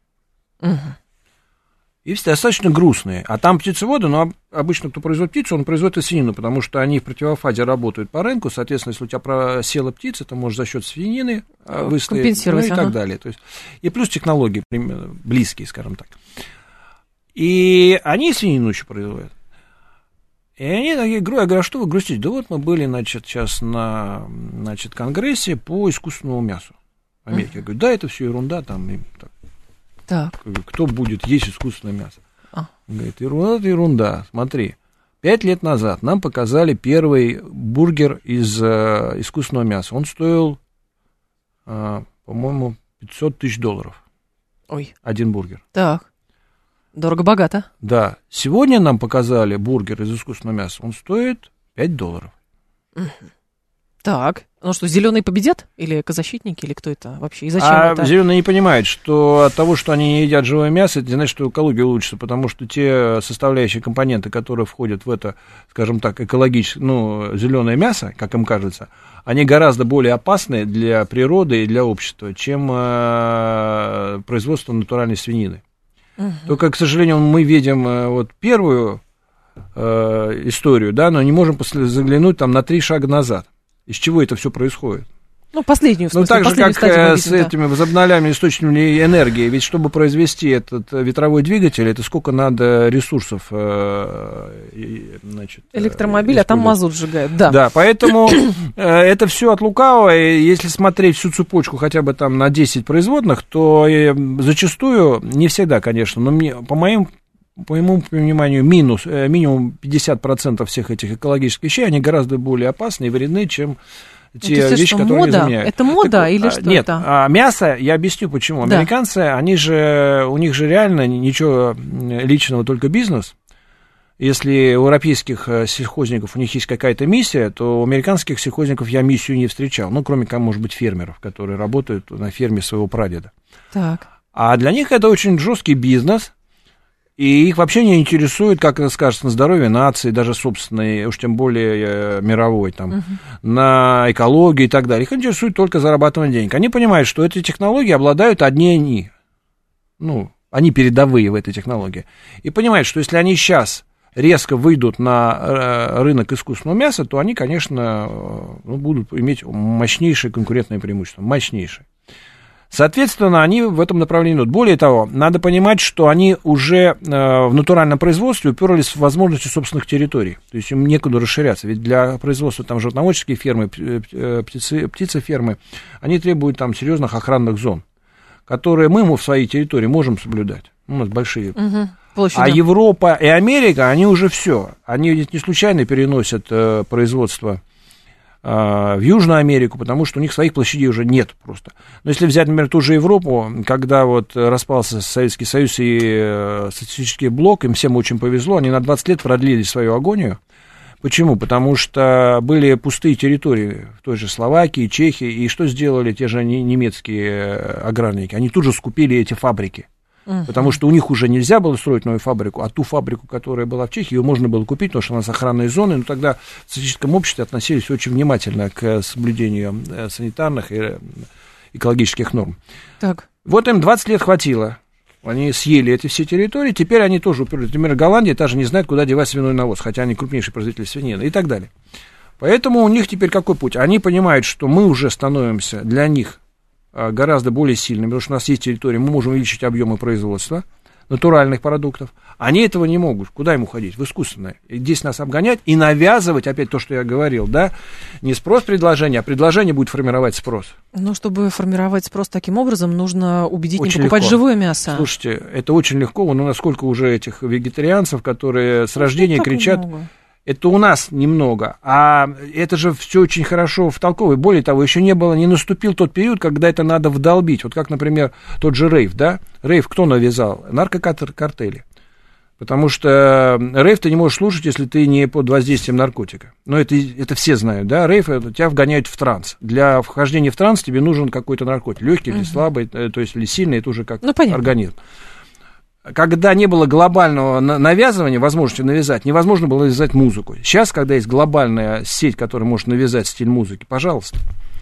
И все достаточно грустные. А там птицеводы, ну, обычно, кто производит птицу, он производит и свинину, потому что они в противофазе работают по рынку, соответственно, если у тебя просела птица, ты можешь за счет свинины выстоять, компенсировать, ну, и так далее. То есть, и плюс технологии близкие, скажем так. И они свинину еще производят. И они такие, я говорю, а что вы грустите? Да вот мы были, сейчас на, конгрессе по искусственному мясу в Америке. Я говорю, да, это все ерунда, там, Так. Кто будет есть искусственное мясо? Говорит, ерунда, смотри. 5 лет назад нам показали первый бургер из искусственного мяса. Он стоил, по-моему, $500 тысяч. Ой. Один бургер. Так. Дорого-богато. Да. Сегодня нам показали бургер из искусственного мяса. Он стоит $5. Так. Ну что, зеленые победят? Или экозащитники, или кто это вообще? И зачем это? Зеленые не понимают, что от того, что они не едят живое мясо, это не значит, что экология улучшится, потому что те составляющие компоненты, которые входят в это, скажем так, экологическое, зеленое мясо, как им кажется, они гораздо более опасны для природы и для общества, чем производство натуральной свинины. Только, к сожалению, мы видим вот первую историю, да, но не можем заглянуть там на 3 шага назад. Из чего это все происходит? Последнюю, в смысле, так же, как видим, с этими возобновляемыми источниками энергии. Ведь чтобы произвести этот ветровой двигатель, это сколько надо ресурсов, электромобиль, а там мазут сжигают. Да, поэтому это все от лукавого. И если смотреть всю цепочку хотя бы там на 10 производных, то зачастую, не всегда, конечно, но по моему пониманию, минимум 50% всех этих экологических вещей, они гораздо более опасны и вредны, чем те вещи, которые они заменяют. Это мода или что нет, это? Нет, мясо, я объясню почему. Американцы, у них же реально ничего личного, только бизнес. Если у европейских сельхозников у них есть какая-то миссия, то у американских сельхозников я миссию не встречал. Кроме, может быть, фермеров, которые работают на ферме своего прадеда. Так. А для них это очень жесткий бизнес. И их вообще не интересует, как это скажется на здоровье нации, даже собственной, уж тем более мировой, на экологию и так далее. Их интересует только зарабатывание денег. Они понимают, что эти технологии обладают одни они. Они передовые в этой технологии. И понимают, что если они сейчас резко выйдут на рынок искусственного мяса, то они, конечно, будут иметь мощнейшее конкурентное преимущество. Мощнейшее. Соответственно, они в этом направлении идут. Более того, надо понимать, что они уже в натуральном производстве уперлись в возможности собственных территорий. То есть им некуда расширяться. Ведь для производства животноводческие фермы, птицефермы, они требуют серьезных охранных зон, которые мы в своей территории можем соблюдать. У нас большие. Площади. А Европа и Америка, они уже все. Они ведь не случайно переносят производство в Южную Америку, потому что у них своих площадей уже нет просто. Но если взять, например, ту же Европу, когда распался Советский Союз и социалистический блок, им всем очень повезло, они на 20 лет продлили свою агонию. Почему? Потому что были пустые территории в той же Словакии, Чехии, и что сделали те же немецкие аграрники? Они тут же скупили эти фабрики. Потому что у них уже нельзя было строить новую фабрику, а ту фабрику, которая была в Чехии, ее можно было купить, потому что она с охранной зоной. Но тогда в социалистическом обществе относились очень внимательно к соблюдению санитарных и экологических норм. Так. Вот им 20 лет хватило. Они съели эти все территории, теперь они тоже уперлись. Например, Голландия даже не знает, куда девать свиной навоз, хотя они крупнейшие производители свинины и так далее. Поэтому у них теперь какой путь? Они понимают, что мы уже становимся для них гораздо более сильными, потому что у нас есть территория, мы можем увеличить объемы производства натуральных продуктов. Они этого не могут. Куда им уходить? В искусственное. И здесь нас обгонять и навязывать, опять то, что я говорил, да, не спрос-предложение, а предложение будет формировать спрос. Но чтобы формировать спрос таким образом, нужно убедить очень не покупать легко. Живое мясо. Слушайте, это очень легко. Насколько уже этих вегетарианцев, которые с рождения кричат... Много. Это у нас немного, а это же все очень хорошо втолковывает. Более того, еще не наступил тот период, когда это надо вдолбить. Вот как, например, тот же рейв, да? Рейв кто навязал? Наркокартели. Потому что рейв ты не можешь слушать, если ты не под воздействием наркотика. Но это все знают, да? Рейв, тебя вгоняют в транс. Для вхождения в транс тебе нужен какой-то наркотик. Легкий или слабый, то есть или сильный, это уже как организм. Когда не было глобального навязывания, возможности навязать, невозможно было навязать музыку. Сейчас, когда есть глобальная сеть, которая может навязать стиль музыки, пожалуйста.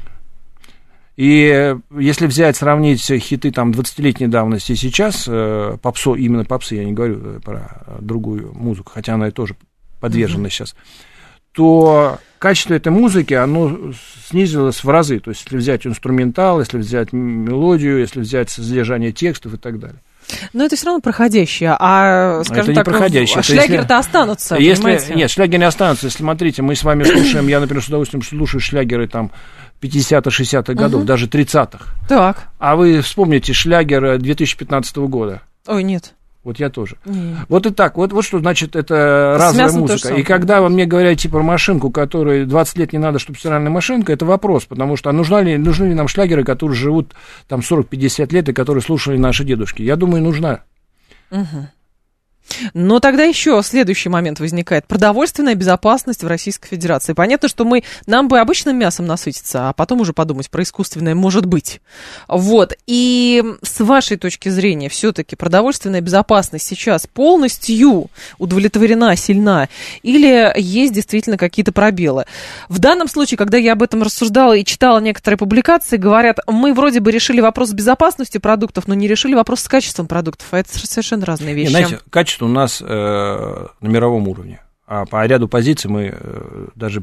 И если сравнить хиты 20-летней давности и сейчас, именно попсы, я не говорю про другую музыку, хотя она и тоже подвержена сейчас, то качество этой музыки, оно снизилось в разы. То есть, если взять инструментал, если взять мелодию, если взять содержание текстов и так далее. Но это все равно проходящее, скажем так, шлягеры-то останутся, понимаете? Нет, шлягеры не останутся. Если, смотрите, мы с вами слушаем, я, например, с удовольствием слушаю шлягеры там 50-х, 60-х годов, даже 30-х. Так. А вы вспомните шлягер 2015 года. Ой, нет. Вот я тоже. Нет. Вот и так. Вот что значит это разовая музыка. И когда вы мне говорите про машинку, которой 20 лет не надо, чтобы стиральная машинка, это вопрос, потому что нужны ли нам шлягеры, которые живут там 40-50 лет и которые слушали наши дедушки? Я думаю, нужна. Угу. Но тогда еще следующий момент возникает. Продовольственная безопасность в Российской Федерации. Понятно, что нам бы обычным мясом насытиться, а потом уже подумать про искусственное может быть. Вот. И с вашей точки зрения, все-таки продовольственная безопасность сейчас полностью удовлетворена, сильна? Или есть действительно какие-то пробелы? В данном случае, когда я об этом рассуждала и читала некоторые публикации, говорят, мы вроде бы решили вопрос с безопасностью продуктов, но не решили вопрос с качеством продуктов. А это совершенно разные вещи. Знаете, качество у нас на мировом уровне. А по ряду позиций мы даже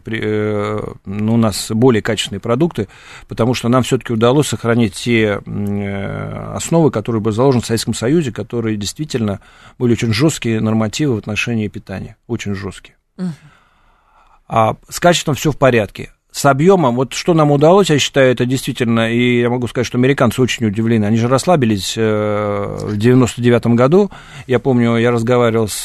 у нас более качественные продукты, потому что нам все-таки удалось сохранить те основы, которые были заложены в Советском Союзе, которые действительно были очень жесткие нормативы в отношении питания. Очень жесткие. А с качеством все в порядке. С объемом, вот что нам удалось, я считаю, это действительно, и я могу сказать, что американцы очень удивлены, они же расслабились в 99-м году, я помню, я разговаривал с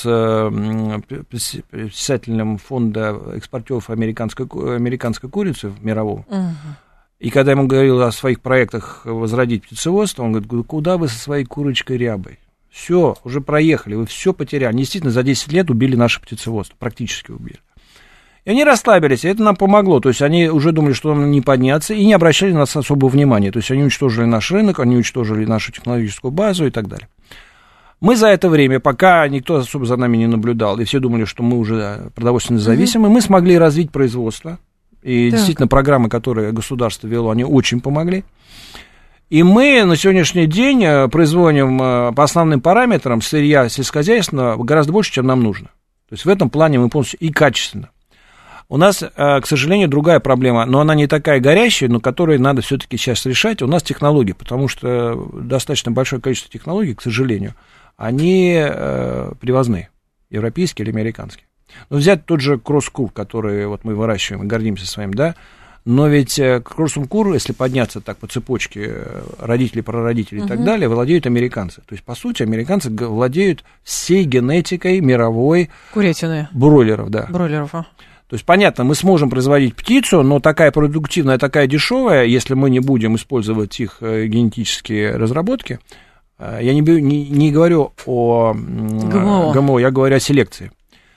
председателем фонда экспортеров американской курицы мирового, и когда я ему говорил о своих проектах возродить птицеводство, он говорит, куда вы со своей курочкой рябой? Все, уже проехали, вы все потеряли, они действительно за 10 лет убили наше птицеводство, практически убили. И они расслабились, и это нам помогло. То есть они уже думали, что нам не подняться, и не обращали на нас особого внимания. То есть они уничтожили наш рынок, они уничтожили нашу технологическую базу и так далее. Мы за это время, пока никто особо за нами не наблюдал, и все думали, что мы уже продовольственно зависимы, мы смогли развить производство. И действительно программы, которые государство вело, они очень помогли. И мы на сегодняшний день производим по основным параметрам сырья сельскохозяйственного гораздо больше, чем нам нужно. То есть в этом плане мы полностью и качественно. У нас, к сожалению, другая проблема, но она не такая горящая, но которую надо все-таки сейчас решать. У нас технологии, потому что достаточно большое количество технологий, к сожалению, они привозные, европейские или американские. Но взять тот же кросс-кур, который вот мы выращиваем и гордимся своим, да, но ведь кросс-кур, если подняться так по цепочке родителей, прародителей и так далее, владеют американцы. То есть, по сути, американцы владеют всей генетикой мировой курятины. Бройлеров, да. Бройлеров, То есть, понятно, мы сможем производить птицу, но такая продуктивная, такая дешевая, если мы не будем использовать их генетические разработки. Я не говорю о ГМО, я говорю о селекции.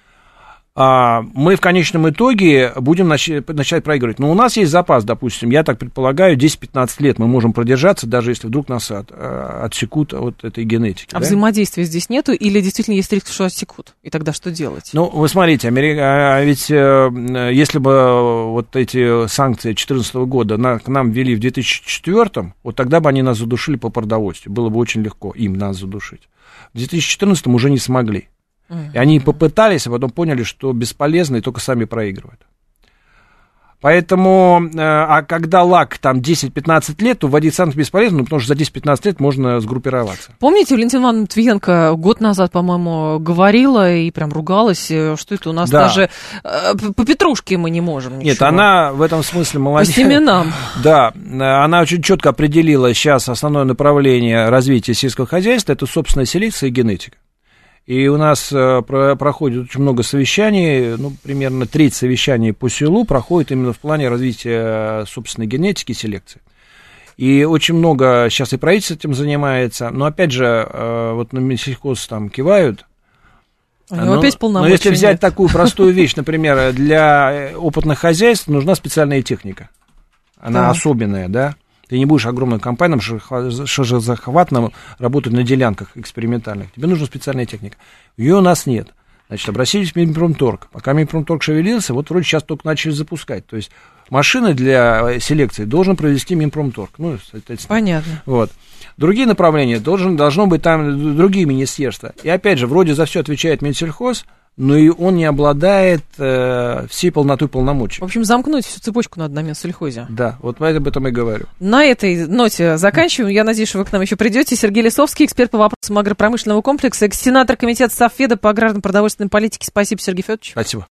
Мы в конечном итоге будем начать проигрывать. Но у нас есть запас, допустим, я так предполагаю, 10-15 лет мы можем продержаться, даже если вдруг нас отсекут от этой генетики. А взаимодействия здесь нету или действительно есть риск, что отсекут? И тогда что делать? Ну, вы смотрите, ведь если бы вот эти санкции 2014 года к нам ввели в 2004, вот тогда бы они нас задушили по продовольствию. Было бы очень легко им нас задушить. В 2014 уже не смогли. И они попытались, а потом поняли, что бесполезно, и только сами проигрывают. Поэтому, а когда лак там 10-15 лет, то вводить санкции бесполезно, потому что за 10-15 лет можно сгруппироваться. Помните, Валентина Ивановна Матвиенко год назад, по-моему, говорила и прям ругалась, что это у нас даже по петрушке мы не можем ничего. Нет, она в этом смысле молодец. По семенам. Да, она очень четко определила сейчас основное направление развития сельского хозяйства, это собственная селекция и генетика. И у нас проходит очень много совещаний, примерно треть совещаний по селу проходит именно в плане развития собственной генетики и селекции. И очень много сейчас и правительство этим занимается, но опять же, вот на Минсельхоз там кивают. Но если взять такую простую вещь, например, для опытных хозяйств нужна специальная техника, она особенная, да? Ты не будешь огромным компаниям, шажезахватным работать на делянках экспериментальных. Тебе нужна специальная техника. Ее у нас нет. Значит, обратились в Минпромторг. Пока Минпромторг шевелился, вот вроде сейчас только начали запускать. То есть машины для селекции должен провести Минпромторг. Соответственно. Понятно. Вот. Другие направления должно быть там другие министерства. И опять же, вроде за все отвечает Минсельхоз, но и он не обладает всей полнотой полномочий. В общем, замкнуть всю цепочку надо на Минсельхозе. Да, вот об этом и говорю. На этой ноте заканчиваем. Я надеюсь, что вы к нам еще придете. Сергей Лисовский, эксперт по вопросам агропромышленного комплекса, сенатор комитета Совфеда по аграрно-продовольственной политике. Спасибо, Сергей Федорович. Спасибо.